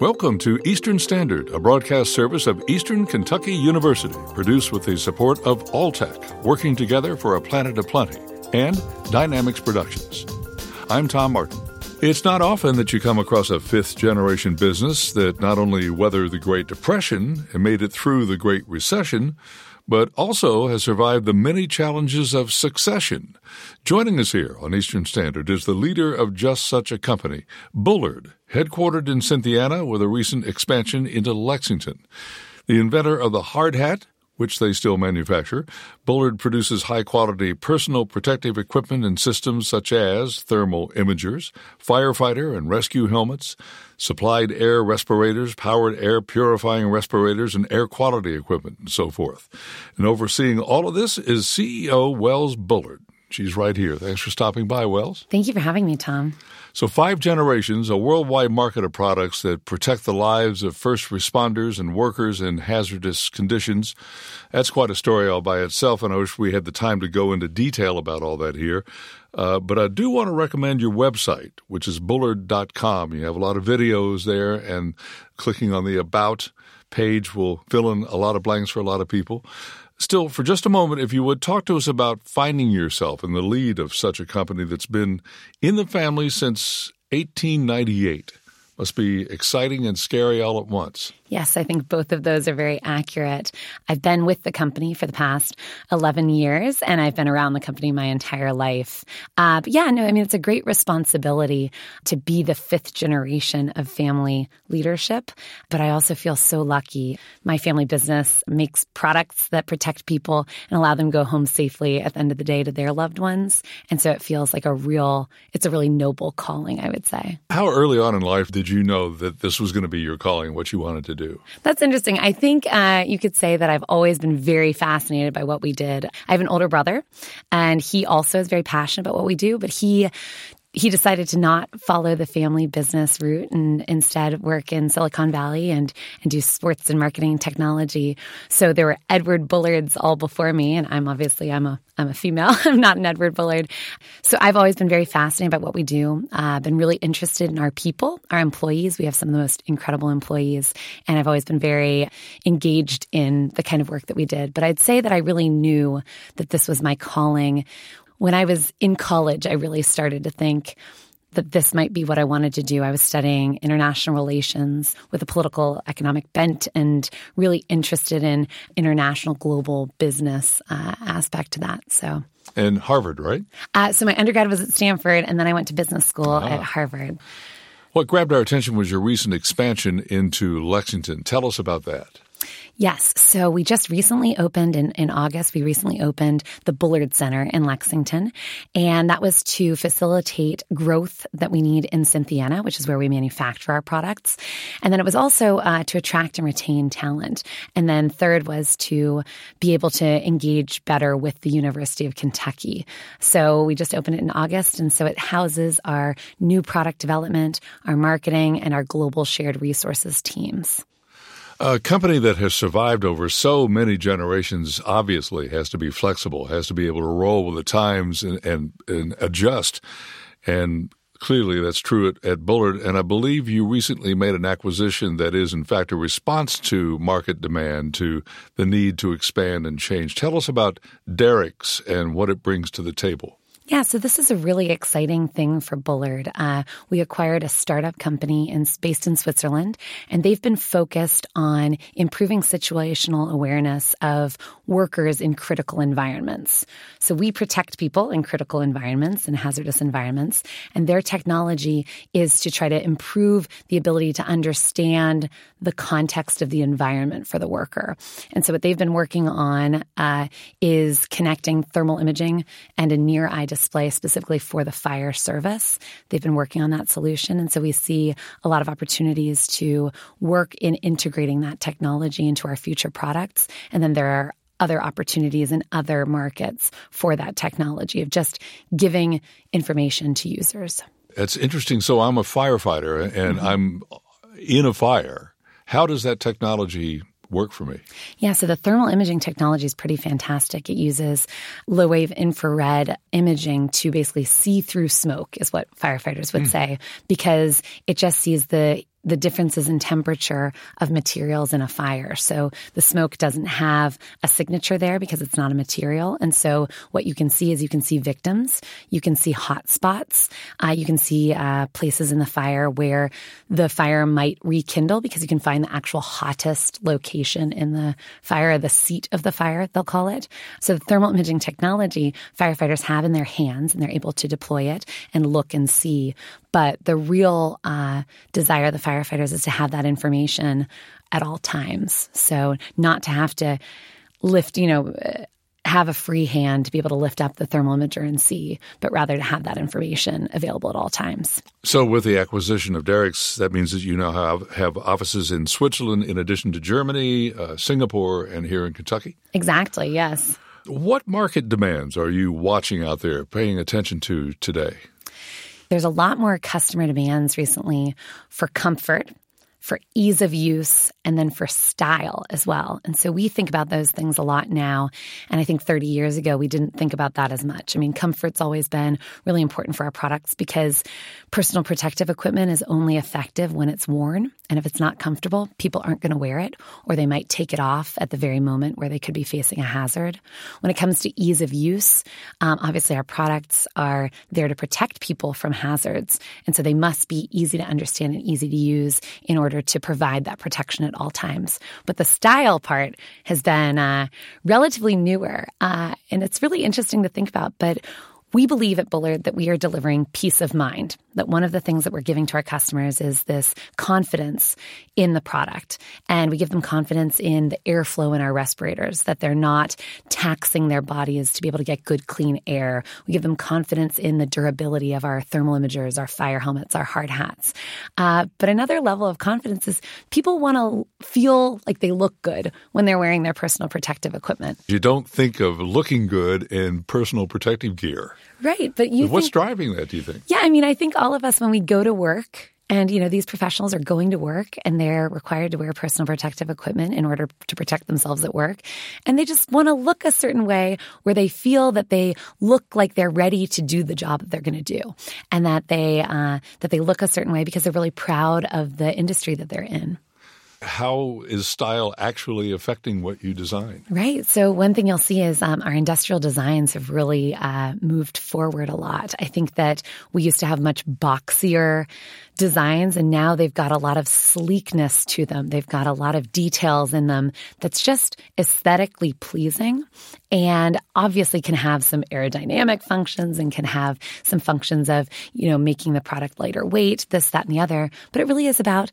Welcome to Eastern Standard, a broadcast service of Eastern Kentucky University, produced with the support of Alltech, working together for a planet of plenty, and Dynamics Productions. I'm Tom Martin. It's not often that you come across a fifth-generation business that not only weathered the Great Depression and made it through the Great Recession, but also has survived the many challenges of succession. Joining us here on Eastern Standard is the leader of just such a company, Bullard, headquartered in Cynthiana with a recent expansion into Lexington. The inventor of the hard hat, which they still manufacture, Bullard produces high-quality personal protective equipment and systems such as thermal imagers, firefighter and rescue helmets, supplied air respirators, powered air purifying respirators, and air quality equipment, and so forth. And overseeing all of this is CEO Wells Bullard. She's right here. Thanks for stopping by, Wells. Thank you for having me, Tom. So 5 generations, a worldwide market of products that protect the lives of first responders and workers in hazardous conditions. That's quite a story all by itself, and I wish we had the time to go into detail about all that here. But I do want to recommend your website, which is bullard.com. You have a lot of videos there, and clicking on the About page will fill in a lot of blanks for a lot of people. Still, for just a moment, if you would, talk to us about finding yourself in the lead of such a company that's been in the family since 1898. Must be exciting and scary all at once. Yes, I think both of those are very accurate. I've been with the company for the past 11 years, and I've been around the company my entire life. It's a great responsibility to be the 5th generation of family leadership, but I also feel so lucky. My family business makes products that protect people and allow them to go home safely at the end of the day to their loved ones, and so it feels like it's a really noble calling, I would say. How early on in life did you know that this was going to be your calling, what you wanted to do? That's interesting. I think you could say that I've always been very fascinated by what we did. I have an older brother, and he also is very passionate about what we do, but he decided to not follow the family business route and instead work in Silicon Valley and do sports and marketing technology. So there were Edward Bullards all before me, and I'm a female. I'm not an Edward Bullard. So I've always been very fascinated by what we do. I've been really interested in our people, our employees. We have some of the most incredible employees, and I've always been very engaged in the kind of work that we did. But I'd say that I really knew that this was my calling. When I was in college, I really started to think that this might be what I wanted to do. I was studying international relations with a political economic bent and really interested in international global business aspect to that. So, and Harvard, right? So my undergrad was at Stanford, and then I went to business school at Harvard. What grabbed our attention was your recent expansion into Lexington. Tell us about that. Yes. So we just recently opened in August, we recently opened the Bullard Center in Lexington. And that was to facilitate growth that we need in Cynthiana, which is where we manufacture our products. And then it was also to attract and retain talent. And then third was to be able to engage better with the University of Kentucky. So we just opened it in August. And so it houses our new product development, our marketing, and our global shared resources teams. A company that has survived over so many generations obviously has to be flexible, has to be able to roll with the times and adjust. And clearly that's true at Bullard. And I believe you recently made an acquisition that is, in fact, a response to market demand, to the need to expand and change. Tell us about Derricks and what it brings to the table. Yeah, so this is a really exciting thing for Bullard. We acquired a startup company based in Switzerland, and they've been focused on improving situational awareness of workers in critical environments. So we protect people in critical environments and hazardous environments, and their technology is to try to improve the ability to understand the context of the environment for the worker. And so what they've been working on is connecting thermal imaging and a near-eye display specifically for the fire service. They've been working on that solution. And so we see a lot of opportunities to work in integrating that technology into our future products. And then there are other opportunities in other markets for that technology of just giving information to users. That's interesting. So I'm a firefighter and I'm in a fire. How does that technology work for me? Yeah, so the thermal imaging technology is pretty fantastic. It uses low-wave infrared imaging to basically see through smoke, is what firefighters would say, because it just sees the the differences in temperature of materials in a fire. So the smoke doesn't have a signature there because it's not a material. And so what you can see is you can see victims, you can see hot spots, you can see places in the fire where the fire might rekindle because you can find the actual hottest location in the fire, the seat of the fire, they'll call it. So the thermal imaging technology firefighters have in their hands, and they're able to deploy it and look and see. But the real desire of the firefighters is to have that information at all times. So not to have to lift, have a free hand to be able to lift up the thermal imager and see, but rather to have that information available at all times. So with the acquisition of Derricks, that means that you now have offices in Switzerland in addition to Germany, Singapore, and here in Kentucky? Exactly, yes. What market demands are you watching out there, paying attention to today? There's a lot more customer demands recently for comfort, for ease of use, and then for style as well. And so we think about those things a lot now. And I think 30 years ago, we didn't think about that as much. I mean, comfort's always been really important for our products because personal protective equipment is only effective when it's worn. And if it's not comfortable, people aren't going to wear it, or they might take it off at the very moment where they could be facing a hazard. When it comes to ease of use, obviously our products are there to protect people from hazards. And so they must be easy to understand and easy to use in order to provide that protection at all times. But the style part has been relatively newer, and it's really interesting to think about. But we believe at Bullard that we are delivering peace of mind, that one of the things that we're giving to our customers is this confidence in the product. And we give them confidence in the airflow in our respirators, that they're not taxing their bodies to be able to get good, clean air. We give them confidence in the durability of our thermal imagers, our fire helmets, our hard hats. But another level of confidence is people want to feel like they look good when they're wearing their personal protective equipment. You don't think of looking good in personal protective gear. Right. But what's driving that, do you think? Yeah, I mean, I think all of us, when we go to work, and, these professionals are going to work and they're required to wear personal protective equipment in order to protect themselves at work. And they just want to look a certain way where they feel that they look like they're ready to do the job that they're going to do. And that they look a certain way because they're really proud of the industry that they're in. How is style actually affecting what you design? Right. So one thing you'll see is our industrial designs have really moved forward a lot. I think that we used to have much boxier designs, and now they've got a lot of sleekness to them. They've got a lot of details in them that's just aesthetically pleasing, and obviously can have some aerodynamic functions and can have some functions of, making the product lighter weight, this, that, and the other. But it really is about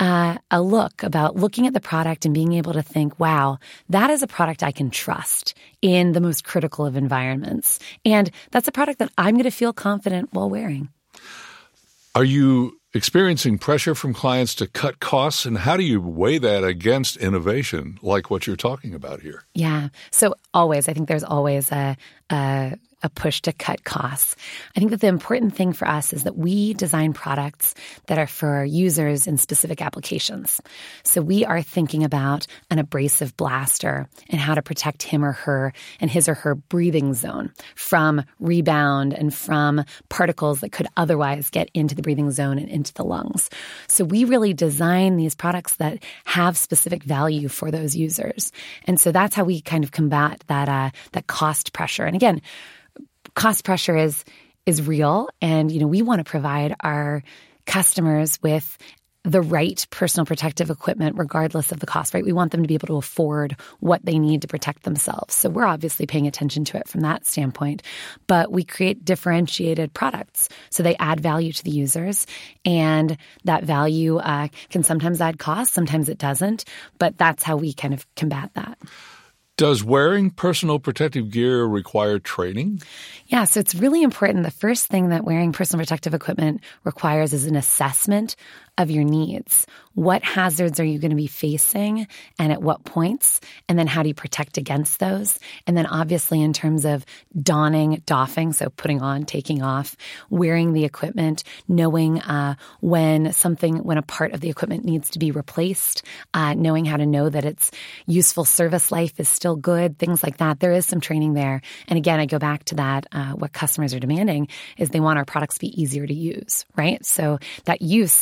about looking at the product and being able to think, wow, that is a product I can trust in the most critical of environments. And that's a product that I'm going to feel confident while wearing. Are you experiencing pressure from clients to cut costs, and how do you weigh that against innovation like what you're talking about here? Yeah. So I think there's always a push to cut costs. I think that the important thing for us is that we design products that are for users in specific applications. So we are thinking about an abrasive blaster and how to protect him or her and his or her breathing zone from rebound and from particles that could otherwise get into the breathing zone and into the lungs. So we really design these products that have specific value for those users. And so that's how we kind of combat that cost pressure. And again, cost pressure is real, and we want to provide our customers with the right personal protective equipment regardless of the cost, right? We want them to be able to afford what they need to protect themselves. So we're obviously paying attention to it from that standpoint, but we create differentiated products. So they add value to the users, and that value can sometimes add cost, sometimes it doesn't, but that's how we kind of combat that. Does wearing personal protective gear require training? Yeah, so it's really important. The first thing that wearing personal protective equipment requires is an assessment of your needs. What hazards are you going to be facing and at what points? And then how do you protect against those? And then obviously in terms of doffing, so putting on, taking off, wearing the equipment, knowing when a part of the equipment needs to be replaced, knowing how to know that its useful service life is still good, things like that. There is some training there. And again, I go back to that, what customers are demanding is they want our products to be easier to use, right? So that use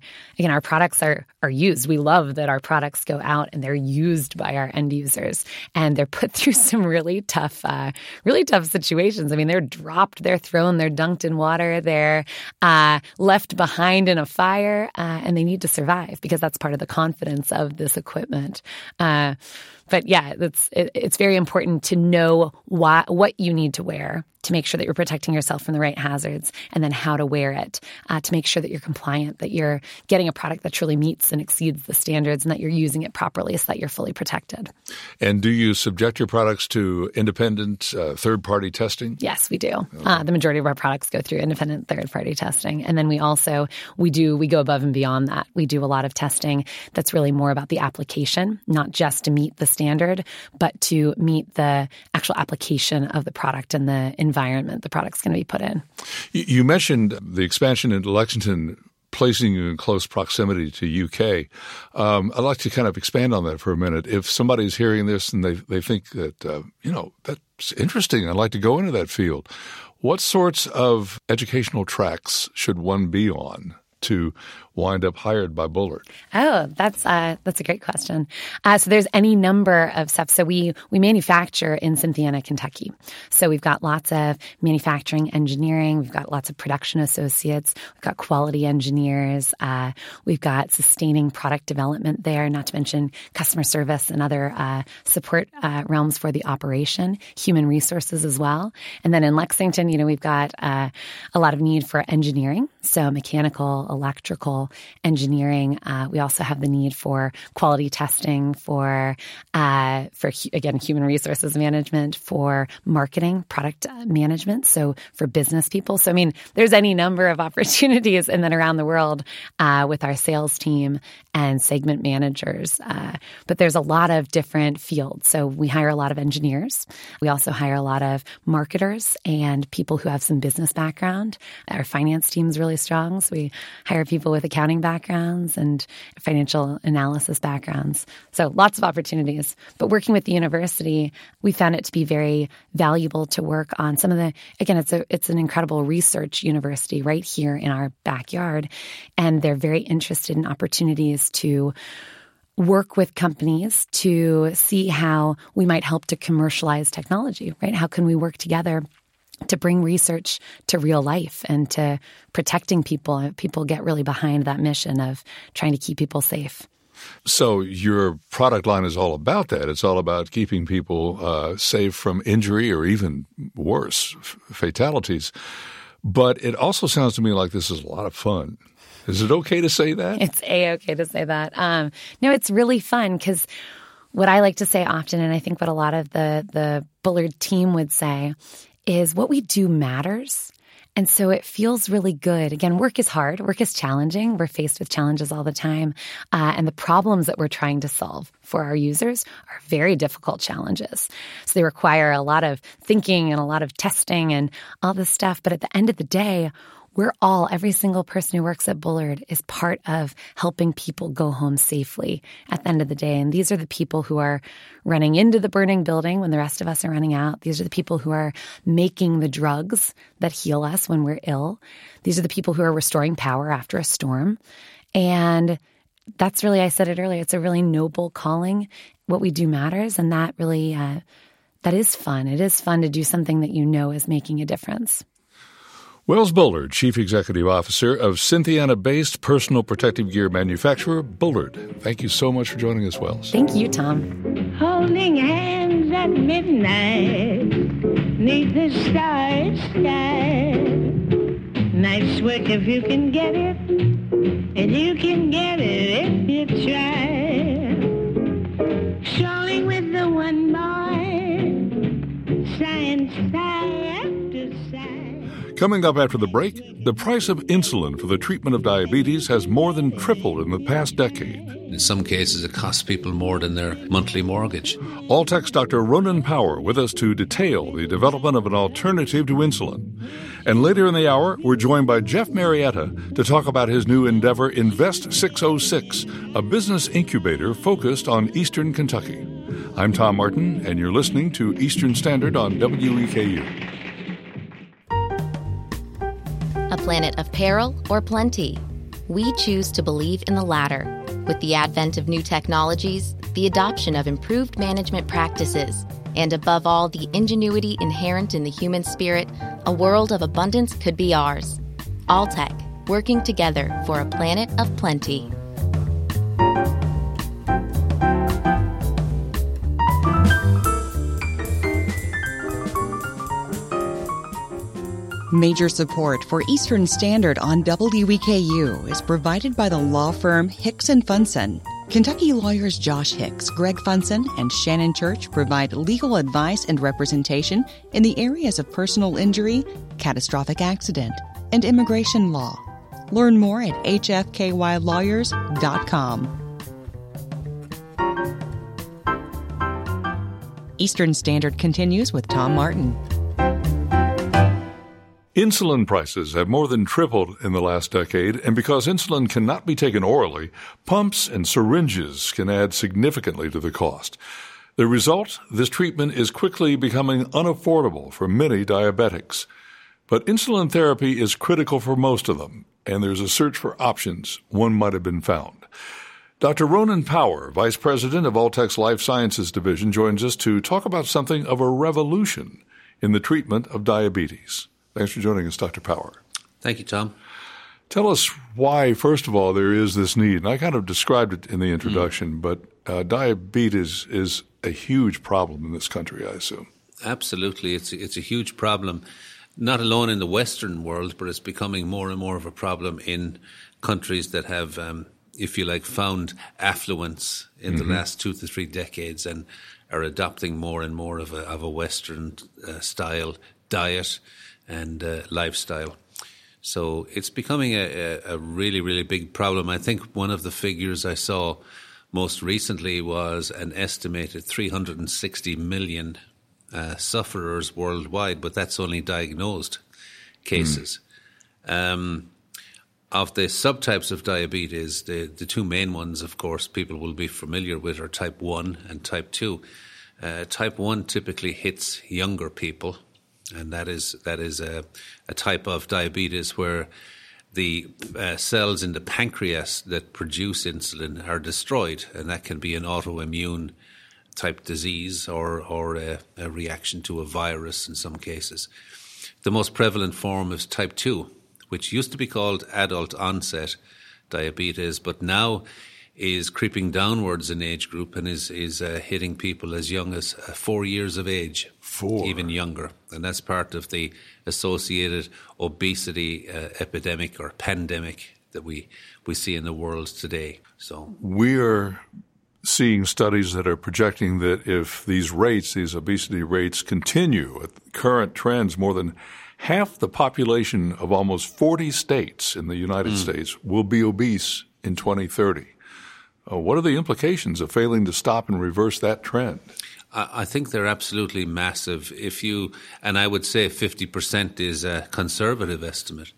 again, our products are used. We love that our products go out and they're used by our end users, and they're put through some really tough situations. I mean, they're dropped, they're thrown, they're dunked in water, they're left behind in a fire, and they need to survive because that's part of the confidence of this equipment. But yeah, it's very important to know what you need to wear to make sure that you're protecting yourself from the right hazards, and then how to wear it to make sure that you're compliant, that you're getting a product that truly meets and exceeds the standards, and that you're using it properly so that you're fully protected. And do you subject your products to independent third-party testing? Yes, we do. Okay. The majority of our products go through independent third-party testing. And then we go above and beyond that. We do a lot of testing that's really more about the application, not just to meet the standard, but to meet the actual application of the product and the environment the product's going to be put in. You mentioned the expansion into Lexington placing you in close proximity to UK. I'd like to kind of expand on that for a minute. If somebody's hearing this and they think that, that's interesting, I'd like to go into that field, what sorts of educational tracks should one be on to wind up hired by Bullard? Oh, that's a great question. So there's any number of stuff. So we manufacture in Cynthiana, Kentucky. So we've got lots of manufacturing engineering. We've got lots of production associates. We've got quality engineers. We've got sustaining product development there, not to mention customer service and other support realms for the operation, human resources as well. And then in Lexington, we've got a lot of need for engineering. So mechanical, electrical, engineering. We also have the need for quality testing, for again, human resources management, for marketing, product management, so for business people. So, I mean, there's any number of opportunities, and then around the world with our sales team and segment managers. But there's a lot of different fields. So we hire a lot of engineers. We also hire a lot of marketers and people who have some business background. Our finance team is really strong. So we hire people with accounting backgrounds and financial analysis backgrounds. So lots of opportunities. But working with the university, we found it to be very valuable to work on some of the, again, it's an incredible research university right here in our backyard. And they're very interested in opportunities to work with companies to see how we might help to commercialize technology, right? How can we work together to bring research to real life and to protecting people? People get really behind that mission of trying to keep people safe. So your product line is all about that. It's all about keeping people safe from injury or even worse, fatalities. But it also sounds to me like this is a lot of fun. Is it okay to say that? It's A-okay to say that. No, it's really fun because what I like to say often, and I think what a lot of the Bullard team would say, is what we do matters. And so it feels really good. Again, work is hard. Work is challenging. We're faced with challenges all the time. And the problems that we're trying to solve for our users are very difficult challenges. So they require a lot of thinking and a lot of testing and all this stuff. But at the end of the day, every single person who works at Bullard is part of helping people go home safely at the end of the day. And these are the people who are running into the burning building when the rest of us are running out. These are the people who are making the drugs that heal us when we're ill. These are the people who are restoring power after a storm. And that's really, I said it earlier, it's a really noble calling. What we do matters. And that really, that is fun. It is fun to do something that you know is making a difference. Wells Bullard, Chief Executive Officer of Cynthiana-based personal protective gear manufacturer Bullard. Thank you so much for joining us, Wells. Thank you, Tom. Holding hands at midnight, neath the starry sky. Nice work if you can get it, and you can get it if you try. Strolling with the one boy, sighing sigh after sigh. Coming up after the break, the price of insulin for the treatment of diabetes has more than tripled in the past decade. In some cases, it costs people more than their monthly mortgage. Alltech's Dr. Ronan Power with us to detail the development of an alternative to insulin. And later in the hour, we're joined by Jeff Marietta to talk about his new endeavor, Invest 606, a business incubator focused on Eastern Kentucky. I'm Tom Martin, and you're listening to Eastern Standard on WEKU. A planet of peril or plenty? We choose to believe in the latter. With the advent of new technologies, the adoption of improved management practices, and above all, the ingenuity inherent in the human spirit, a world of abundance could be ours. Alltech, working together for a planet of plenty. Major support for Eastern Standard on WEKU is provided by the law firm Hicks & Funson. Kentucky lawyers Josh Hicks, Greg Funson, and Shannon Church provide legal advice and representation in the areas of personal injury, catastrophic accident, and immigration law. Learn more at hfkylawyers.com. Eastern Standard continues with Tom Martin. Insulin prices have more than tripled in the last decade, and because insulin cannot be taken orally, pumps and syringes can add significantly to the cost. The result, this treatment is quickly becoming unaffordable for many diabetics. But insulin therapy is critical for most of them, and there's a search for options. One might have been found. Dr. Ronan Power, Vice President of Alltech's Life Sciences Division, joins us to talk about something of a revolution in the treatment of diabetes. Thanks for joining us, Dr. Power. Thank you, Tom. Tell us why, first of all, there is this need. And I kind of described it in the introduction, but diabetes is a huge problem in this country, I assume. Absolutely. It's a huge problem, not alone in the Western world, but it's becoming more and more of a problem in countries that have, if you like, found affluence in the last 2 to 3 decades and are adopting more and more of a Western style diet and lifestyle. So it's becoming a really, really big problem. I think one of the figures I saw most recently was an estimated 360 million sufferers worldwide, but that's only diagnosed cases. Of the subtypes of diabetes, the two main ones, of course, people will be familiar with are type 1 and type 2. Type 1 typically hits younger people, and that is a type of diabetes where the cells in the pancreas that produce insulin are destroyed, and that can be an autoimmune type disease or a reaction to a virus in some cases. The most prevalent form is type 2, which used to be called adult onset diabetes, but now is creeping downwards in age group and is hitting people as young as 4 years of age, even younger. And that's part of the associated obesity epidemic or pandemic that we see in the world today. So we're seeing studies that are projecting that if these obesity rates continue at current trends, more than half the population of almost 40 states in the United States will be obese in 2030. What are the implications of failing to stop and reverse that trend? I think they're absolutely massive. And I would say 50% is a conservative estimate.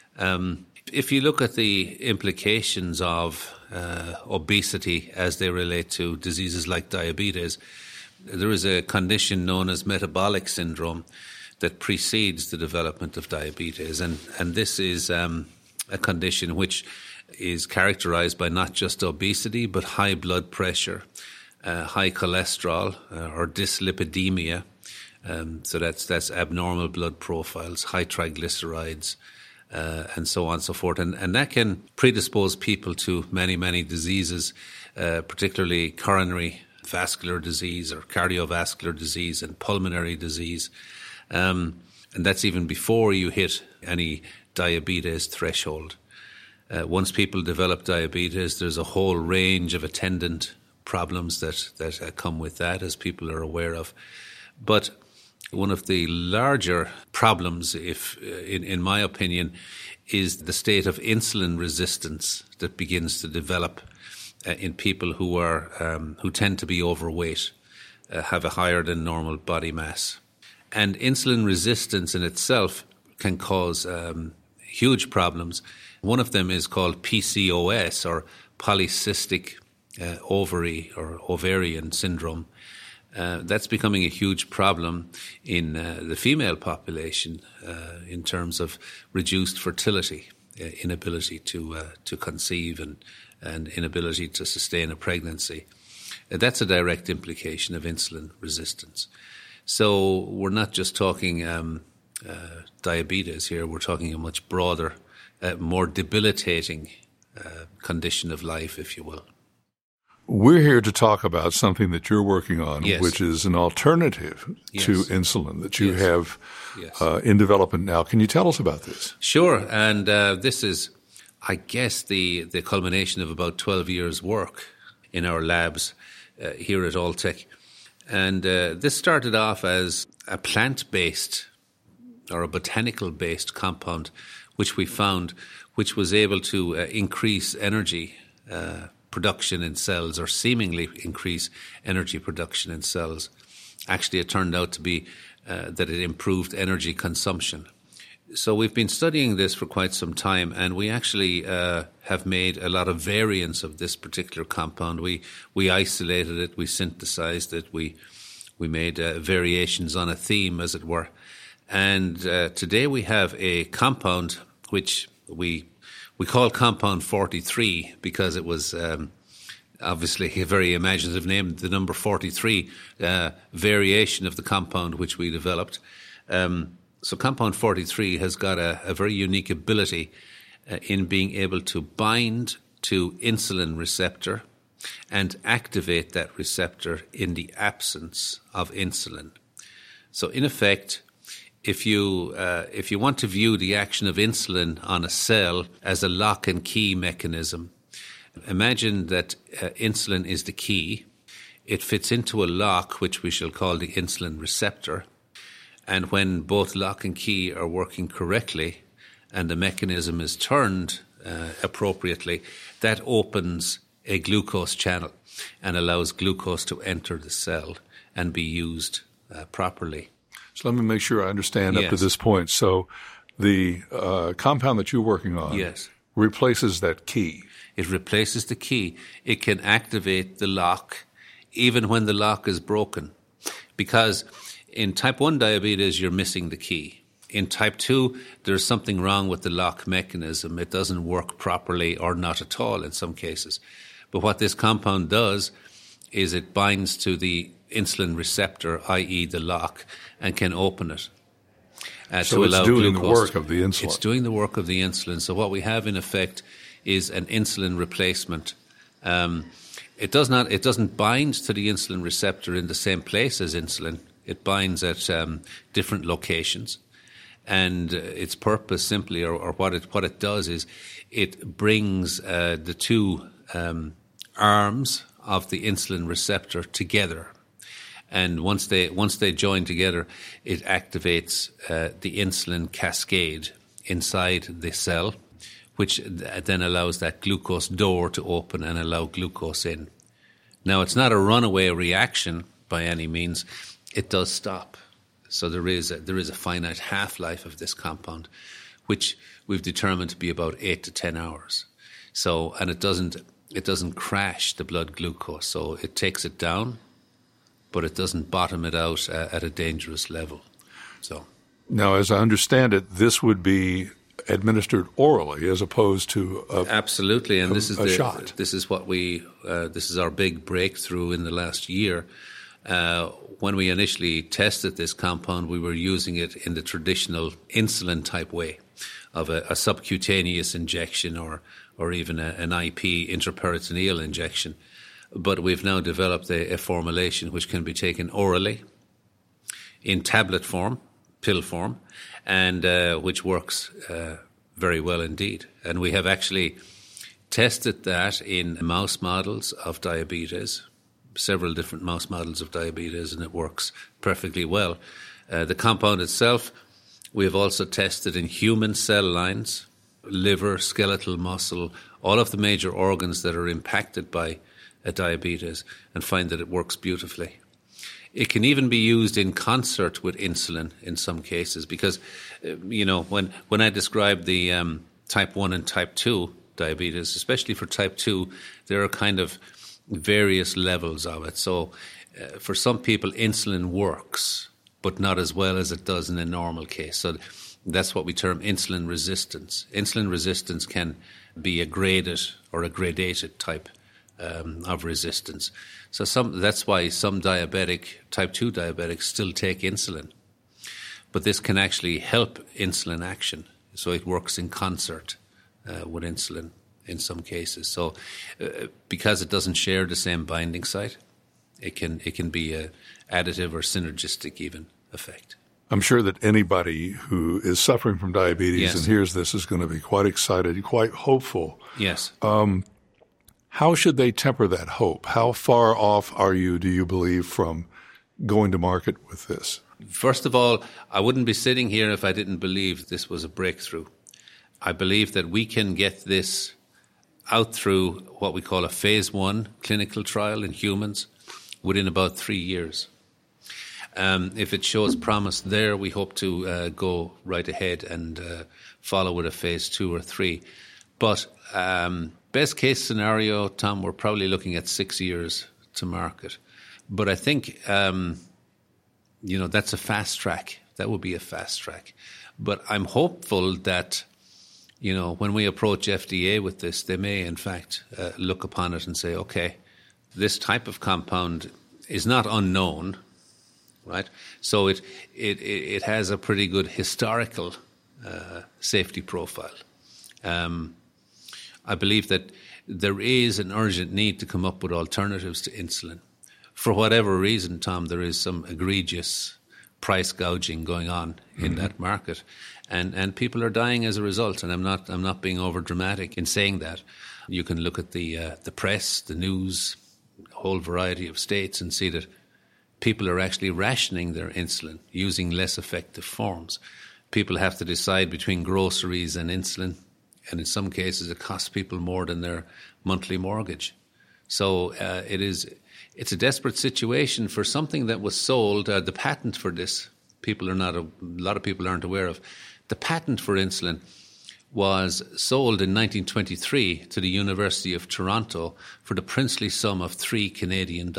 If you look at the implications of obesity as they relate to diseases like diabetes, there is a condition known as metabolic syndrome that precedes the development of diabetes. And this is a condition which is characterized by not just obesity, but high blood pressure, high cholesterol or dyslipidemia. So that's abnormal blood profiles, high triglycerides, and so on and so forth. And that can predispose people to many, many diseases, particularly coronary vascular disease or cardiovascular disease and pulmonary disease. And that's even before you hit any diabetes threshold. Once people develop diabetes, there's a whole range of attendant problems that come with that, as people are aware of. But one of the larger problems, in my opinion, is the state of insulin resistance that begins to develop in people who tend to be overweight, have a higher than normal body mass. And insulin resistance in itself can cause huge problems. One of them is called PCOS, or polycystic ovary or ovarian syndrome. That's becoming a huge problem in the female population in terms of reduced fertility. inability to conceive and inability to sustain a pregnancy. That's a direct implication of insulin resistance. So we're not just talking diabetes here, we're talking a much broader, more debilitating condition of life, if you will. We're here to talk about something that you're working on, Yes. which is an alternative Yes. to insulin that you Yes. have Yes. in development now. Can you tell us about this? Sure, and this is, I guess, the culmination of about 12 years' work in our labs here at Alltech. And this started off as a plant-based or a botanical-based compound, which we found, which was able to increase energy production in cells, or seemingly increase energy production in cells. Actually, it turned out to be that it improved energy consumption. So we've been studying this for quite some time, and we actually have made a lot of variants of this particular compound. We isolated it, we synthesized it, we made variations on a theme, as it were. And today we have a compound which we call Compound 43 because it was obviously a very imaginative name, the number 43 variation of the compound which we developed. So Compound 43 has got a very unique ability in being able to bind to insulin receptor and activate that receptor in the absence of insulin. So in effect, if you want to view the action of insulin on a cell as a lock and key mechanism, imagine that insulin is the key. It fits into a lock, which we shall call the insulin receptor. And when both lock and key are working correctly and the mechanism is turned appropriately, that opens a glucose channel and allows glucose to enter the cell and be used properly. So let me make sure I understand up to Yes. this point. So the compound that you're working on Yes. replaces that key. It replaces the key. It can activate the lock even when the lock is broken. Because in type 1 diabetes, you're missing the key. In type 2, there's something wrong with the lock mechanism. It doesn't work properly or not at all in some cases. But what this compound does is it binds to the insulin receptor, i.e. the lock, and can open it. So to it's allow doing the glucose. work of the insulin. It's doing the work of the insulin. So what we have in effect is an insulin replacement. It doesn't bind to the insulin receptor in the same place as insulin. It binds at different locations, and its purpose simply, or what it does is, it brings the two arms of the insulin receptor together. And once they join together, it activates the insulin cascade inside the cell, which then allows that glucose door to open and allow glucose in. Now, it's not a runaway reaction by any means. It does stop. So there is a finite half-life of this compound, which we've determined to be about 8 to 10 hours. So, and it doesn't crash the blood glucose. So it takes it down, but it doesn't bottom it out at a dangerous level. So Now, as I understand it, this would be administered orally as opposed to absolutely, and this is a shot. This is what this is our big breakthrough in the last year. When we initially tested this compound, we were using it in the traditional insulin type way of a subcutaneous injection or even an IP, intraperitoneal injection. But we've now developed a formulation which can be taken orally, in tablet form, pill form, and which works very well indeed. And we have actually tested that in mouse models of diabetes, several different mouse models of diabetes, and it works perfectly well. The compound itself, we have also tested in human cell lines, liver, skeletal muscle, all of the major organs that are impacted by diabetes, and find that it works beautifully. It can even be used in concert with insulin in some cases because, when I describe the type 1 and type 2 diabetes, especially for type 2, there are kind of various levels of it. So for some people, insulin works, but not as well as it does in a normal case. So That's what we term insulin resistance. Insulin resistance can be a graded or a gradated type of resistance. So that's why some type 2 diabetics still take insulin. But this can actually help insulin action. So it works in concert with insulin in some cases. So because it doesn't share the same binding site, it can be a additive or synergistic even effect. I'm sure that anybody who is suffering from diabetes and hears this is going to be quite excited, quite hopeful. Yes. How should they temper that hope? How far off do you believe, from going to market with this? First of all, I wouldn't be sitting here if I didn't believe this was a breakthrough. I believe that we can get this out through what we call a phase 1 clinical trial in humans within about 3 years. If it shows promise there, we hope to go right ahead and follow with a phase 2 or 3. But best case scenario, Tom, we're probably looking at 6 years to market. But I think, that's a fast track. That would be a fast track. But I'm hopeful that, when we approach FDA with this, they may, in fact, look upon it and say, okay, this type of compound is not unknown, right? So it has a pretty good historical safety profile. I believe that there is an urgent need to come up with alternatives to insulin. For whatever reason, Tom, there is some egregious price gouging going on in that market, and people are dying as a result. And I'm not being over dramatic in saying that. You can look at the press, the news, a whole variety of states, and see that people are actually rationing their insulin, using less effective forms. People have to decide between groceries and insulin, and in some cases it costs people more than their monthly mortgage. So it's a desperate situation for something that was sold. The patent for this, a lot of people aren't aware of. The patent for insulin was sold in 1923 to the University of Toronto for the princely sum of $3 Canadian.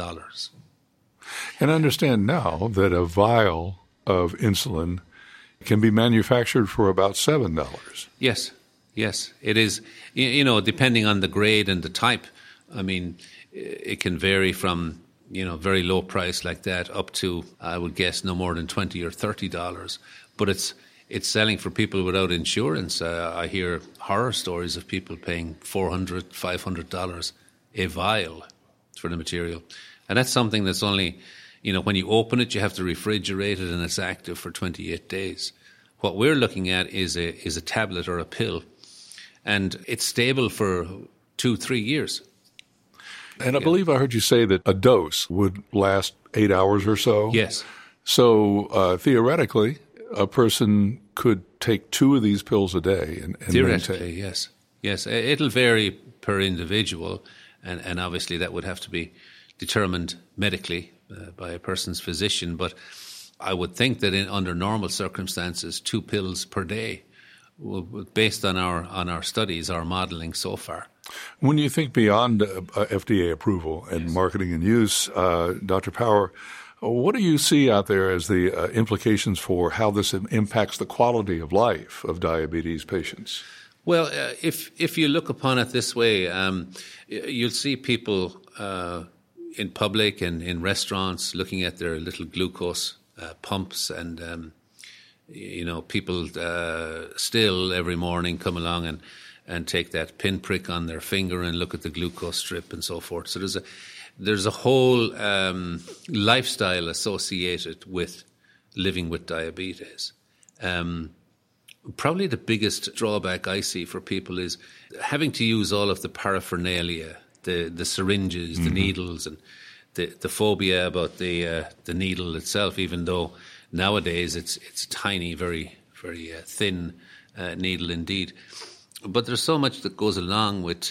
And I understand now that a vial of insulin can be manufactured for about $7. Yes, it is. Depending on the grade and the type, I mean, it can vary from, very low price like that up to, I would guess, no more than $20 or $30. But it's selling for people without insurance. I hear horror stories of people paying $400, $500 a vial for the material. And that's something that's only, when you open it, you have to refrigerate it and it's active for 28 days. What we're looking at is a tablet or a pill, and it's stable for 2-3 years. And I believe I heard you say that a dose would last 8 hours or so. Yes. So theoretically, a person could take 2 of these pills a day and theoretically, maintain. Yes. It'll vary per individual, and obviously that would have to be determined medically by a person's physician. But I would think that under normal circumstances, 2 pills per day, based on our studies, our modeling so far. When you think beyond FDA approval and marketing and use, Dr. Power, what do you see out there as the implications for how this impacts the quality of life of diabetes patients? Well, if you look upon it this way, you'll see people in public and in restaurants looking at their little glucose pumps, and people still every morning come along and take that pinprick on their finger and look at the glucose strip and so forth. So there's a whole lifestyle associated with living with diabetes. Probably the biggest drawback I see for people is having to use all of the paraphernalia, the syringes, the needles, and the phobia about the needle itself, even though nowadays it's tiny, very, very thin needle indeed. But there's so much that goes along with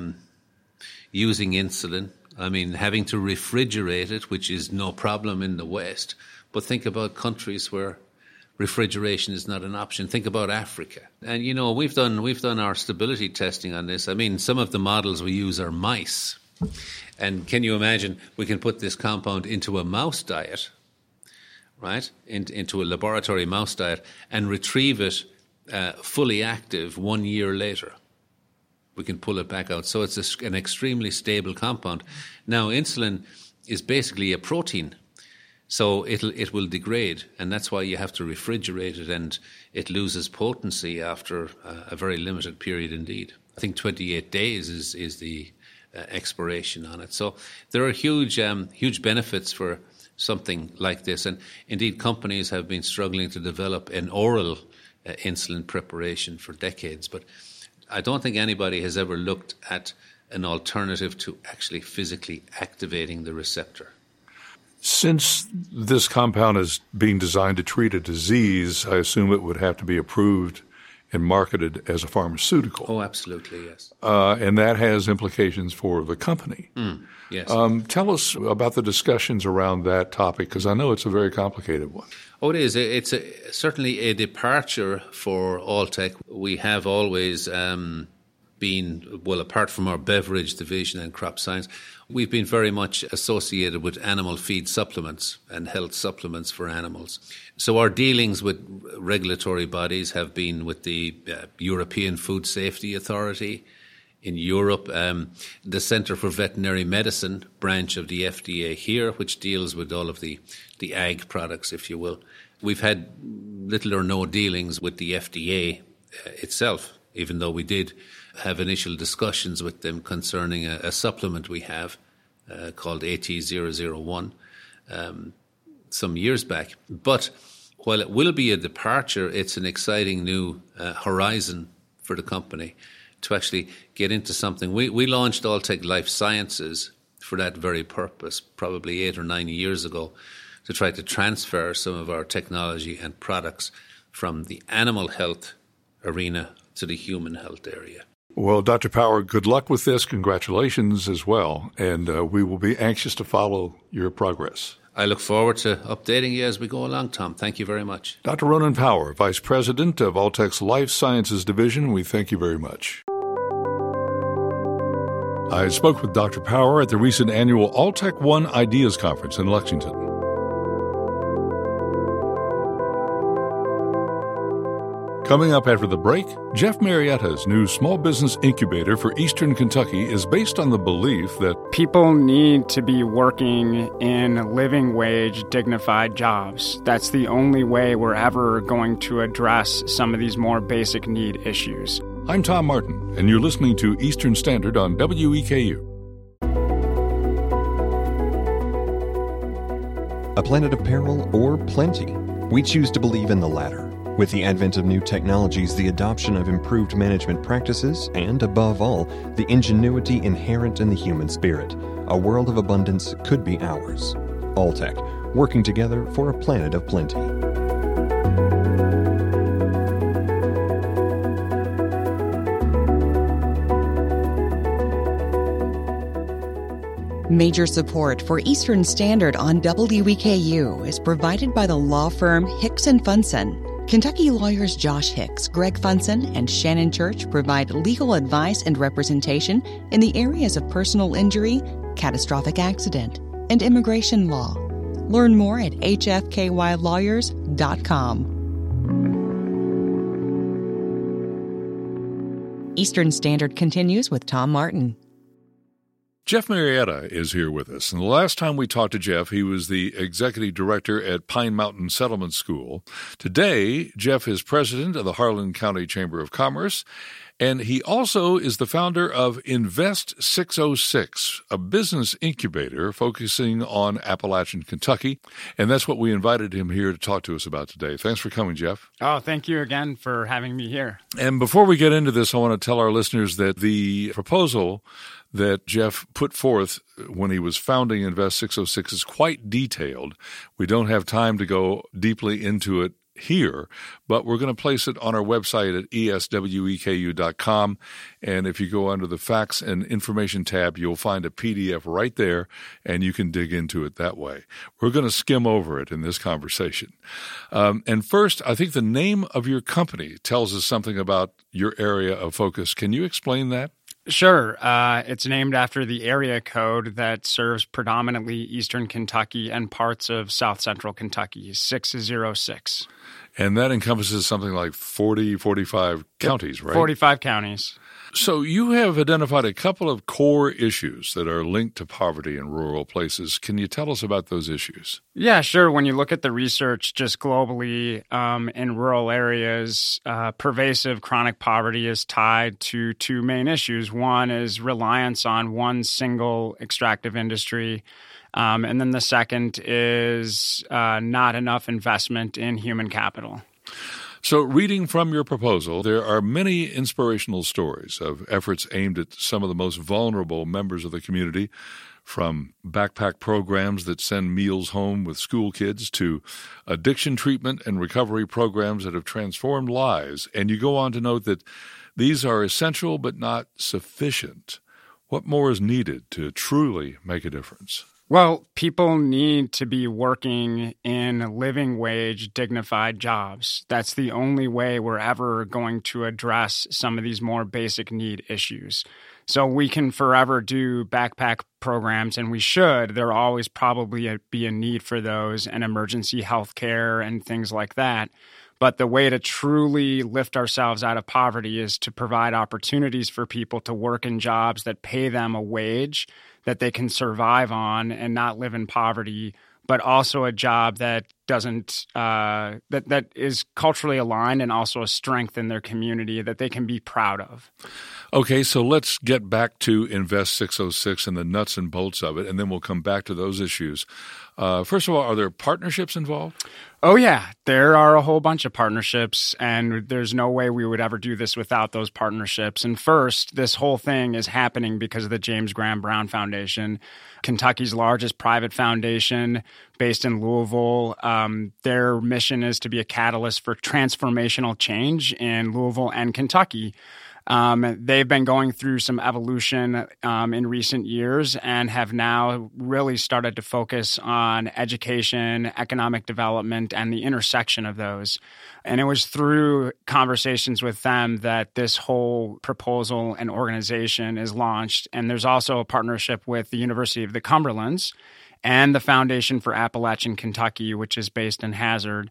using insulin. I mean, having to refrigerate it, which is no problem in the West. But think about countries where refrigeration is not an option. Think about Africa. And, we've done our stability testing on this. I mean, some of the models we use are mice. And can you imagine we can put this compound into a mouse diet right, into a laboratory mouse diet and retrieve it fully active 1 year later. We can pull it back out. So it's an extremely stable compound. Now, insulin is basically a protein, so it will degrade, and that's why you have to refrigerate it, and it loses potency after a very limited period indeed. I think 28 days is the expiration on it. So there are huge benefits for something like this, and indeed companies have been struggling to develop an oral insulin preparation for decades, but I don't think anybody has ever looked at an alternative to actually physically activating the receptor. Since this compound is being designed to treat a disease, I assume it would have to be approved and marketed as a pharmaceutical. Oh, absolutely, yes. And that has implications for the company. Yes. Tell us about the discussions around that topic, because I know it's a very complicated one. Oh, it is. It's certainly a departure for Alltech. We have always been, well, apart from our beverage division and crop science, we've been very much associated with animal feed supplements and health supplements for animals. So our dealings with regulatory bodies have been with the European Food Safety Authority in Europe, the Centre for Veterinary Medicine branch of the FDA here, which deals with all of the ag products, if you will. We've had little or no dealings with the FDA itself, even though we did have initial discussions with them concerning a supplement we have called AT001 some years back. But while it will be a departure, it's an exciting new horizon for the company to actually get into something. We launched Alltech Life Sciences for that very purpose, probably 8 or 9 years ago, to try to transfer some of our technology and products from the animal health arena to the human health area. Well, Dr. Power, good luck with this. Congratulations as well. And we will be anxious to follow your progress. I look forward to updating you as we go along, Tom. Thank you very much. Dr. Ronan Power, Vice President of Alltech's Life Sciences Division, we thank you very much. I spoke with Dr. Power at the recent annual Alltech One Ideas Conference in Lexington. Coming up after the break, Jeff Marietta's new small business incubator for Eastern Kentucky is based on the belief that people need to be working in living wage, dignified jobs. That's the only way we're ever going to address some of these more basic need issues. I'm Tom Martin, and you're listening to Eastern Standard on WEKU. A planet of peril or plenty? We choose to believe in the latter. With the advent of new technologies, the adoption of improved management practices, and above all, the ingenuity inherent in the human spirit, a world of abundance could be ours. Alltech, working together for a planet of plenty. Major support for Eastern Standard on WEKU is provided by the law firm Hicks & Funson. Kentucky lawyers Josh Hicks, Greg Funson, and Shannon Church provide legal advice and representation in the areas of personal injury, catastrophic accident, and immigration law. Learn more at hfkylawyers.com. Eastern Standard continues with Tom Martin. Jeff Marietta is here with us. And the last time we talked to Jeff, he was the executive director at Pine Mountain Settlement School. Today, Jeff is president of the Harlan County Chamber of Commerce, and he also is the founder of Invest 606, a business incubator focusing on Appalachian Kentucky. And that's what we invited him here to talk to us about today. Thanks for coming, Jeff. Oh, thank you again for having me here. And before we get into this, I want to tell our listeners that the proposal that Jeff put forth when he was founding Invest 606 is quite detailed. We don't have time to go deeply into it here, but we're going to place it on our website at esweku.com. And if you go under the Facts and Information tab, you'll find a PDF right there, and you can dig into it that way. We're going to skim over it in this conversation. And first, I think the name of your company tells us something about your area of focus. Can you explain that? Sure. It's named after the area code that serves predominantly eastern Kentucky and parts of south central Kentucky, 606. And that encompasses something like 45 counties, right? 45 counties. So you have identified a couple of core issues that are linked to poverty in rural places. Can you tell us about those issues? Yeah, sure. When you look at the research just globally in rural areas, pervasive chronic poverty is tied to two main issues. One is reliance on one single extractive industry. And then the second is not enough investment in human capital. So reading from your proposal, there are many inspirational stories of efforts aimed at some of the most vulnerable members of the community, from backpack programs that send meals home with school kids to addiction treatment and recovery programs that have transformed lives. And you go on to note that these are essential but not sufficient. What more is needed to truly make a difference? Well, people need to be working in living wage, dignified jobs. That's the only way we're ever going to address some of these more basic need issues. So we can forever do backpack programs, and we should. There'll always probably be a need for those and emergency health care and things like that. But the way to truly lift ourselves out of poverty is to provide opportunities for people to work in jobs that pay them a wage that they can survive on and not live in poverty, but also a job that doesn't that is culturally aligned and also a strength in their community that they can be proud of. Okay, so let's get back to Invest 606 and the nuts and bolts of it, and then we'll come back to those issues. First of all, are there partnerships involved? Oh, yeah. There are a whole bunch of partnerships, and there's no way we would ever do this without those partnerships. And first, this whole thing is happening because of the James Graham Brown Foundation, Kentucky's largest private foundation based in Louisville. Their mission is to be a catalyst for transformational change in Louisville and Kentucky. They've been going through some evolution in recent years and have now really started to focus on education, economic development, and the intersection of those. And it was through conversations with them that this whole proposal and organization is launched. And there's also a partnership with the University of the Cumberlands and the Foundation for Appalachian Kentucky, which is based in Hazard.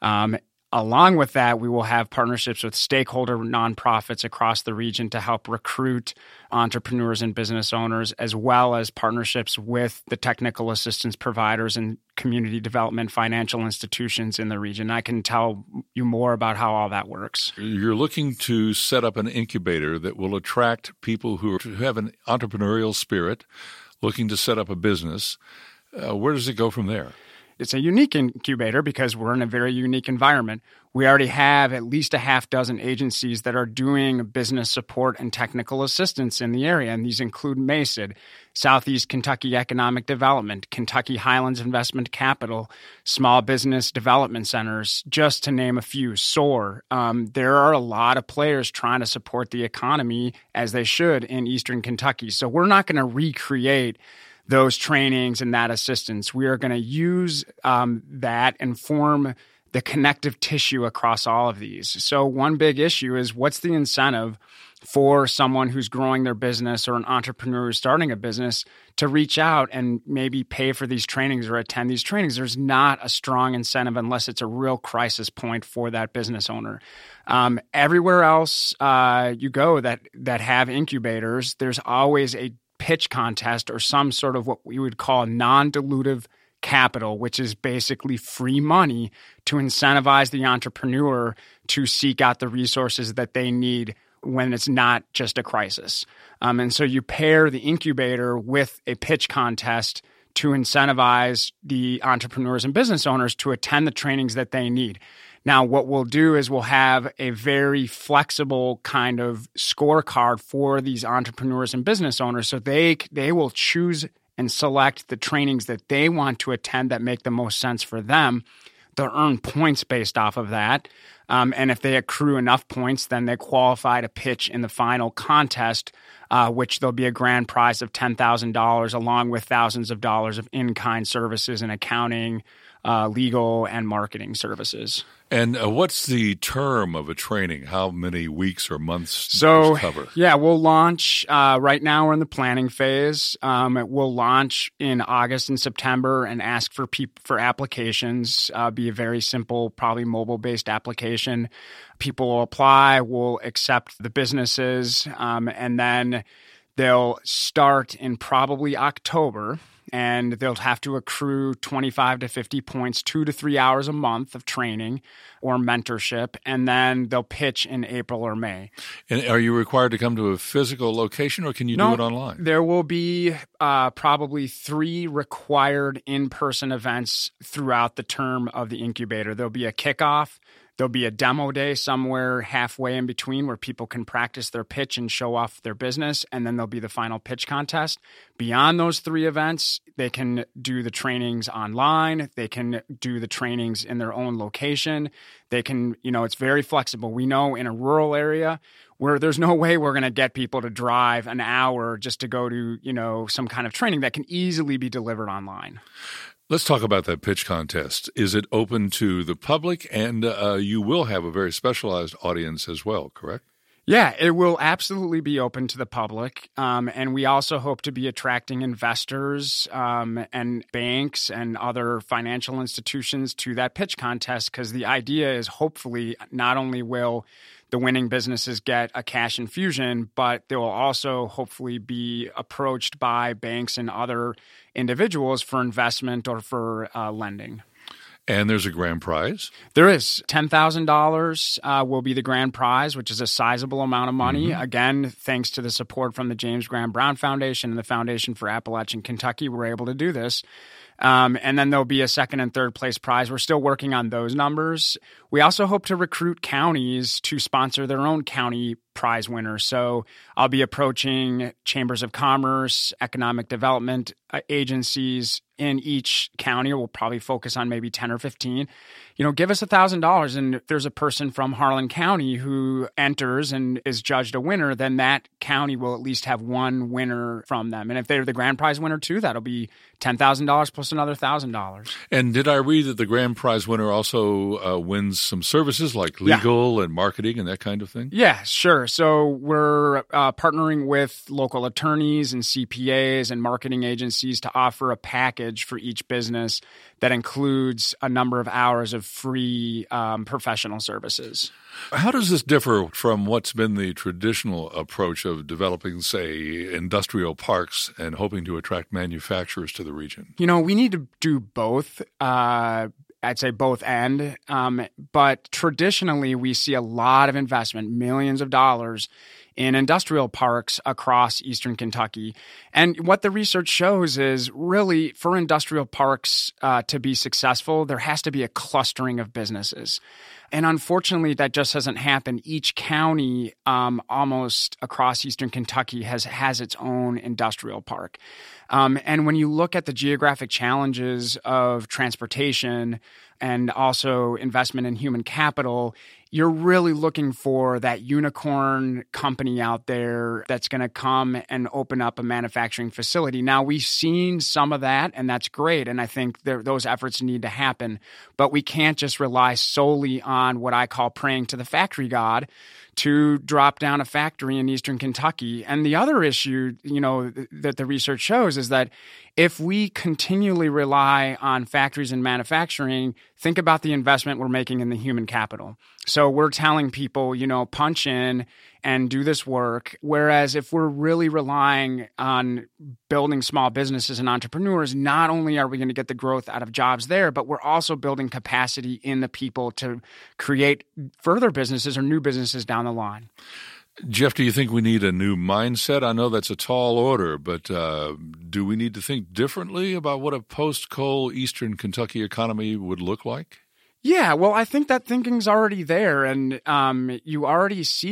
Along with that, we will have partnerships with stakeholder nonprofits across the region to help recruit entrepreneurs and business owners, as well as partnerships with the technical assistance providers and community development financial institutions in the region. I can tell you more about how all that works. You're looking to set up an incubator that will attract people who have an entrepreneurial spirit, looking to set up a business. Where does it go from there? It's a unique incubator because we're in a very unique environment. We already have at least a half dozen agencies that are doing business support and technical assistance in the area, and these include MESID, Southeast Kentucky Economic Development, Kentucky Highlands Investment Capital, Small Business Development Centers, just to name a few, SOAR. There are a lot of players trying to support the economy as they should in Eastern Kentucky. So we're not going to recreate those trainings and that assistance. We are going to use that and form the connective tissue across all of these. So one big issue is, what's the incentive for someone who's growing their business or an entrepreneur who's starting a business to reach out and maybe pay for these trainings or attend these trainings? There's not a strong incentive unless it's a real crisis point for that business owner. Everywhere else you go that have incubators, there's always a pitch contest or some sort of what we would call non-dilutive capital, which is basically free money to incentivize the entrepreneur to seek out the resources that they need when it's not just a crisis. And so you pair the incubator with a pitch contest to incentivize the entrepreneurs and business owners to attend the trainings that they need. Now, what we'll do is we'll have a very flexible kind of scorecard for these entrepreneurs and business owners, so they will choose and select the trainings that they want to attend that make the most sense for them. They'll earn points based off of that. And if they accrue enough points, then they qualify to pitch in the final contest, which there'll be a grand prize of $10,000 along with thousands of dollars of in-kind services and accounting, legal and marketing services. And what's the term of a training? How many weeks or months does it cover? Yeah, we'll launch. Right now, we're in the planning phase. We'll launch in August and September and ask for applications. Be a very simple, probably mobile-based application. People will apply. We'll accept the businesses, and then they'll start in probably October. And they'll have to accrue 25 to 50 points, 2 to 3 hours a month of training or mentorship, and then they'll pitch in April or May. And are you required to come to a physical location, or can you do it online? There will be probably 3 required in-person events throughout the term of the incubator. There'll be a kickoff. There'll be a demo day somewhere halfway in between where people can practice their pitch and show off their business, and then there'll be the final pitch contest. Beyond those 3 events, they can do the trainings online. They can do the trainings in their own location. They can, it's very flexible. We know in a rural area where there's no way we're going to get people to drive an hour just to go to, some kind of training that can easily be delivered online. Let's talk about that pitch contest. Is it open to the public? And you will have a very specialized audience as well, correct? Yeah, it will absolutely be open to the public. And we also hope to be attracting investors and banks and other financial institutions to that pitch contest, because the idea is hopefully not only will the winning businesses get a cash infusion, but they will also hopefully be approached by banks and other individuals for investment or for lending. And there's a grand prize? There is. $10,000 will be the grand prize, which is a sizable amount of money. Mm-hmm. Again, thanks to the support from the James Graham Brown Foundation and the Foundation for Appalachian Kentucky, we're able to do this. And then there'll be a second and third place prize. We're still working on those numbers. We also hope to recruit counties to sponsor their own county prize winners. So I'll be approaching chambers of commerce, economic development agencies in each county. We'll probably focus on maybe 10 or 15. Give us $1,000. And if there's a person from Harlan County who enters and is judged a winner, then that county will at least have one winner from them. And if they're the grand prize winner too, that'll be $10,000 plus another $1,000. And did I read that the grand prize winner also wins some services like legal and marketing and that kind of thing? Yeah, sure. So we're partnering with local attorneys and CPAs and marketing agencies to offer a package for each business that includes a number of hours of free professional services. How does this differ from what's been the traditional approach of developing, say, industrial parks and hoping to attract manufacturers to the region? We need to do both. I'd say both end. But traditionally, we see a lot of investment, millions of dollars, in industrial parks across eastern Kentucky. And what the research shows is really for industrial parks to be successful, there has to be a clustering of businesses. And unfortunately, that just hasn't happened. Each county almost across eastern Kentucky has its own industrial park. And when you look at the geographic challenges of transportation and also investment in human capital, you're really looking for that unicorn company out there that's going to come and open up a manufacturing facility. Now, we've seen some of that, and that's great, and I think those efforts need to happen. But we can't just rely solely on what I call praying to the factory god to drop down a factory in eastern Kentucky. And the other issue, that the research shows is that if we continually rely on factories and manufacturing, think about the investment we're making in the human capital. So we're telling people, punch in and do this work. Whereas if we're really relying on building small businesses and entrepreneurs, not only are we going to get the growth out of jobs there, but we're also building capacity in the people to create further businesses or new businesses down the line. Jeff, do you think we need a new mindset? I know that's a tall order, but do we need to think differently about what a post-coal eastern Kentucky economy would look like? Yeah, well, I think that thinking's already there, and you already see some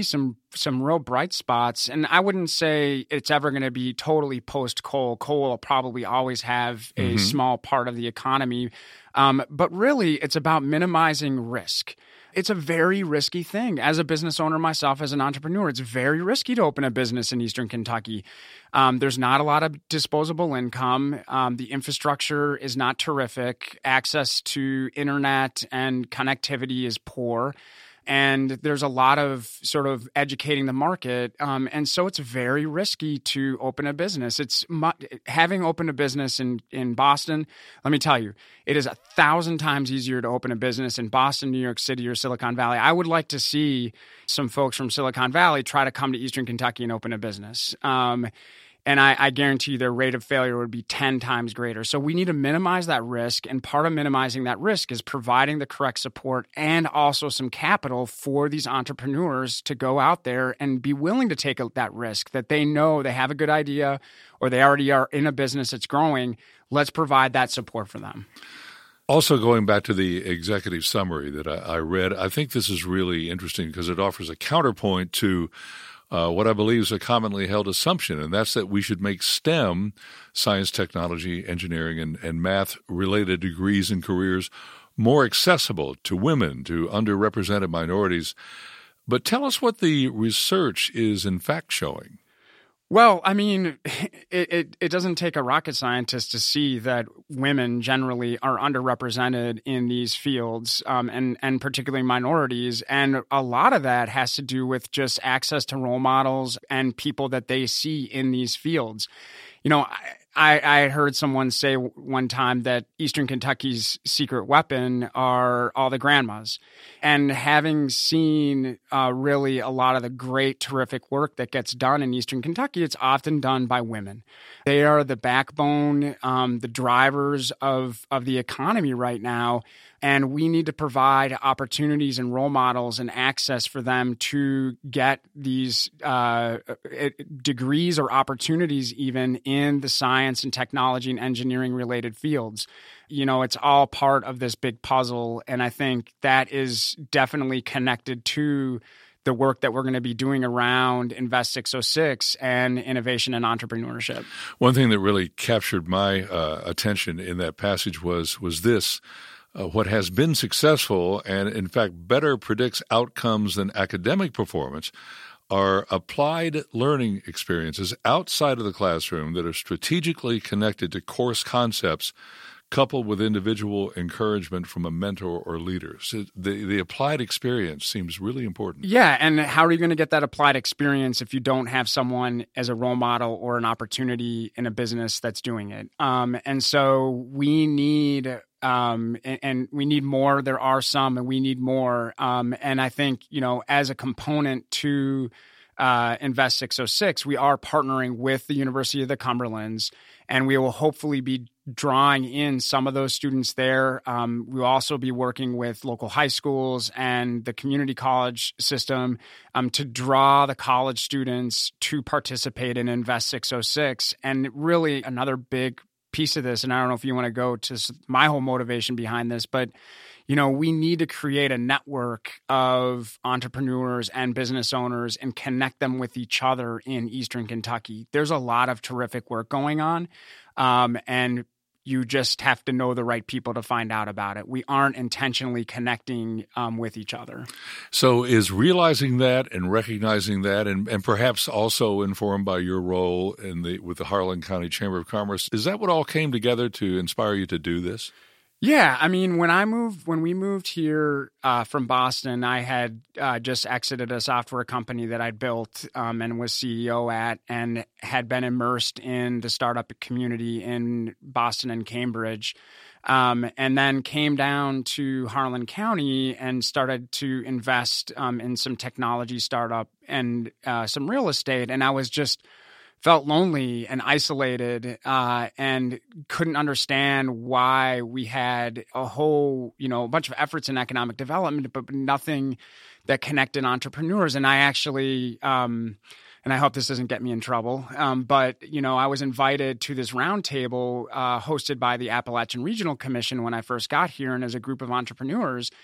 some real bright spots. And I wouldn't say it's ever going to be totally post-coal. Coal will probably always have a small part of the economy. But really, it's about minimizing risk. It's a very risky thing. As a business owner myself, as an entrepreneur, it's very risky to open a business in Eastern Kentucky. There's not a lot of disposable income. The infrastructure is not terrific. Access to internet and connectivity is poor. And there's a lot of sort of educating the market. And so it's very risky to open a business. Having opened a business in Boston, let me tell you, it is 1,000 times easier to open a business in Boston, New York City, or Silicon Valley. I would like to see some folks from Silicon Valley try to come to Eastern Kentucky and open a business. And I guarantee you their rate of failure would be 10 times greater. So we need to minimize that risk. And part of minimizing that risk is providing the correct support and also some capital for these entrepreneurs to go out there and be willing to take that risk, that they know they have a good idea or they already are in a business that's growing. Let's provide that support for them. Also, going back to the executive summary that I read, I think this is really interesting because it offers a counterpoint to what I believe is a commonly held assumption, and that's that we should make STEM, science, technology, engineering, and math-related degrees and careers more accessible to women, to underrepresented minorities. But tell us what the research is in fact showing. Well, I mean, it doesn't take a rocket scientist to see that women generally are underrepresented in these fields, and particularly minorities. And a lot of that has to do with just access to role models and people that they see in these fields. You know, I heard someone say one time that Eastern Kentucky's secret weapon are all the grandmas. And having seen really a lot of the great, terrific work that gets done in Eastern Kentucky, it's often done by women. They are the backbone, the drivers of the economy right now. And we need to provide opportunities and role models and access for them to get these degrees or opportunities even in the science and technology and engineering related fields. You know, it's all part of this big puzzle. And I think that is definitely connected to the work that we're going to be doing around Invest 606 and innovation and entrepreneurship. One thing that really captured my attention in that passage was this. What has been successful and, in fact, better predicts outcomes than academic performance are applied learning experiences outside of the classroom that are strategically connected to course concepts coupled with individual encouragement from a mentor or leader. So the applied experience seems really important. Yeah, and how are you going to get that applied experience if you don't have someone as a role model or an opportunity in a business that's doing it? And so we need and we need more. There are some, and we need more. And I think, you know, as a component to Invest 606, we are partnering with the University of the Cumberlands, and we will hopefully be drawing in some of those students there. We'll also be working with local high schools and the community college system to draw the college students to participate in Invest 606. And really another big piece of this, and I don't know if you want to go to my whole motivation behind this, but you know, we need to create a network of entrepreneurs and business owners and connect them with each other in Eastern Kentucky. There's a lot of terrific work going on, and you just have to know the right people to find out about it. We aren't intentionally connecting with each other. So is realizing that and recognizing that and perhaps also informed by your role with the Harlan County Chamber of Commerce, is that what all came together to inspire you to do this? Yeah, I mean, when we moved here from Boston, I had just exited a software company that I'd built and was CEO at, and had been immersed in the startup community in Boston and Cambridge, and then came down to Harlan County and started to invest in some technology startup and some real estate, and I was just felt lonely and isolated and couldn't understand why we had a whole, a bunch of efforts in economic development, but nothing that connected entrepreneurs. And I actually, and I hope this doesn't get me in trouble, but, I was invited to this roundtable hosted by the Appalachian Regional Commission when I first got here and as a group of entrepreneurs.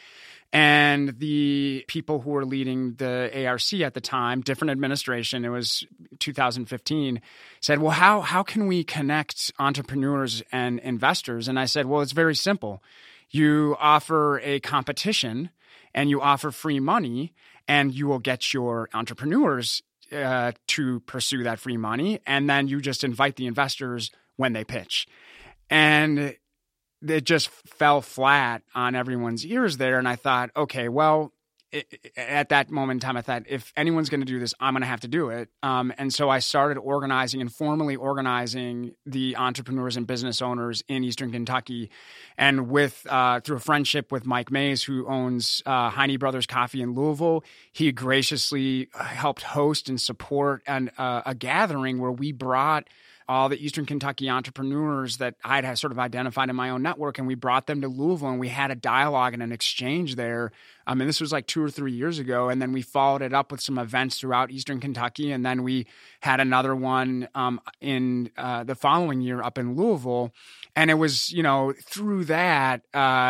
And the people who were leading the ARC at the time, different administration, it was 2015, said, well, how can we connect entrepreneurs and investors? And I said, well, it's very simple. You offer a competition and you offer free money, and you will get your entrepreneurs to pursue that free money. And then you just invite the investors when they pitch. And it just fell flat on everyone's ears there. And I thought, okay, well, at that moment in time, I thought, if anyone's going to do this, I'm going to have to do it. And so I started organizing and formally organizing the entrepreneurs and business owners in Eastern Kentucky. And through a friendship with Mike Mays, who owns Heine Brothers Coffee in Louisville, he graciously helped host and support a gathering where we brought all the Eastern Kentucky entrepreneurs that I'd have sort of identified in my own network, and we brought them to Louisville, and we had a dialogue and an exchange there. And this was like 2 or 3 years ago, and then we followed it up with some events throughout Eastern Kentucky, and then we had another one in the following year up in Louisville. And it was, through that,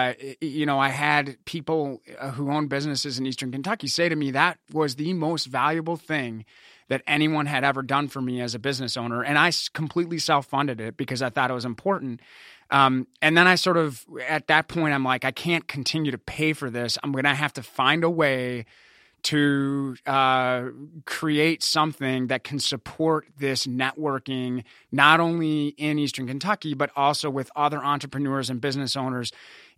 I had people who own businesses in Eastern Kentucky say to me that was the most valuable thing that anyone had ever done for me as a business owner. And I completely self-funded it because I thought it was important. And then I sort of, at that point, I'm like, I can't continue to pay for this. I'm going to have to find a way to create something that can support this networking, not only in Eastern Kentucky, but also with other entrepreneurs and business owners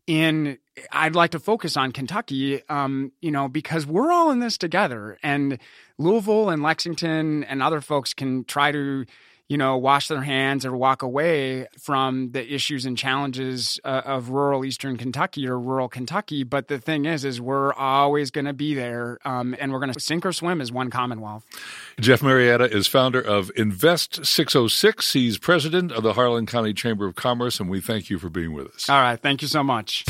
I'd like to focus on Kentucky, because we're all in this together, and Louisville and Lexington and other folks can try to, wash their hands or walk away from the issues and challenges of rural Eastern Kentucky or rural Kentucky. But the thing is we're always going to be there, and we're going to sink or swim as one Commonwealth. Jeff Marietta is founder of Invest 606. He's president of the Harlan County Chamber of Commerce, and we thank you for being with us. All right. Thank you so much.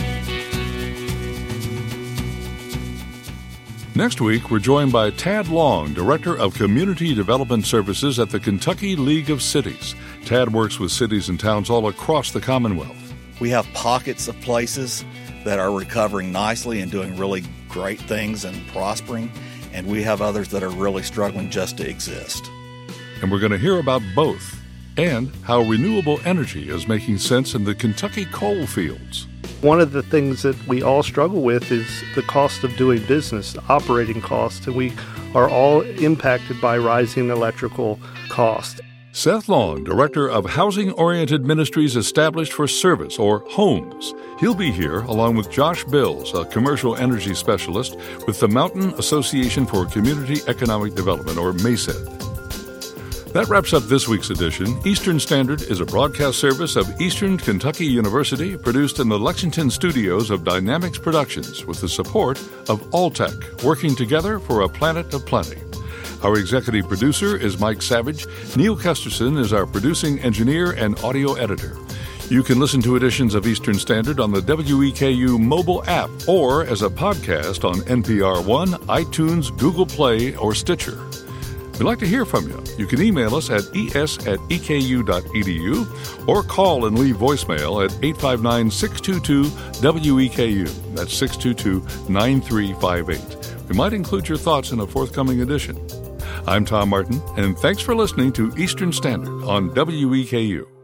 Next week, we're joined by Tad Long, Director of Community Development Services at the Kentucky League of Cities. Tad works with cities and towns all across the Commonwealth. We have pockets of places that are recovering nicely and doing really great things and prospering, and we have others that are really struggling just to exist. And we're going to hear about both and how renewable energy is making sense in the Kentucky coal fields. One of the things that we all struggle with is the cost of doing business, the operating costs, and we are all impacted by rising electrical costs. Seth Long, Director of Housing-Oriented Ministries Established for Service, or HOMES. He'll be here along with Josh Bills, a commercial energy specialist with the Mountain Association for Community Economic Development, or MESED. That wraps up this week's edition. Eastern Standard is a broadcast service of Eastern Kentucky University, produced in the Lexington studios of Dynamics Productions with the support of Alltech, working together for a planet of plenty. Our executive producer is Mike Savage. Neil Kesterson is our producing engineer and audio editor. You can listen to editions of Eastern Standard on the WEKU mobile app or as a podcast on NPR One, iTunes, Google Play, or Stitcher. We'd like to hear from you. You can email us at es@eku.edu or call and leave voicemail at 859-622-WEKU. That's 622-9358. We might include your thoughts in a forthcoming edition. I'm Tom Martin, and thanks for listening to Eastern Standard on WEKU.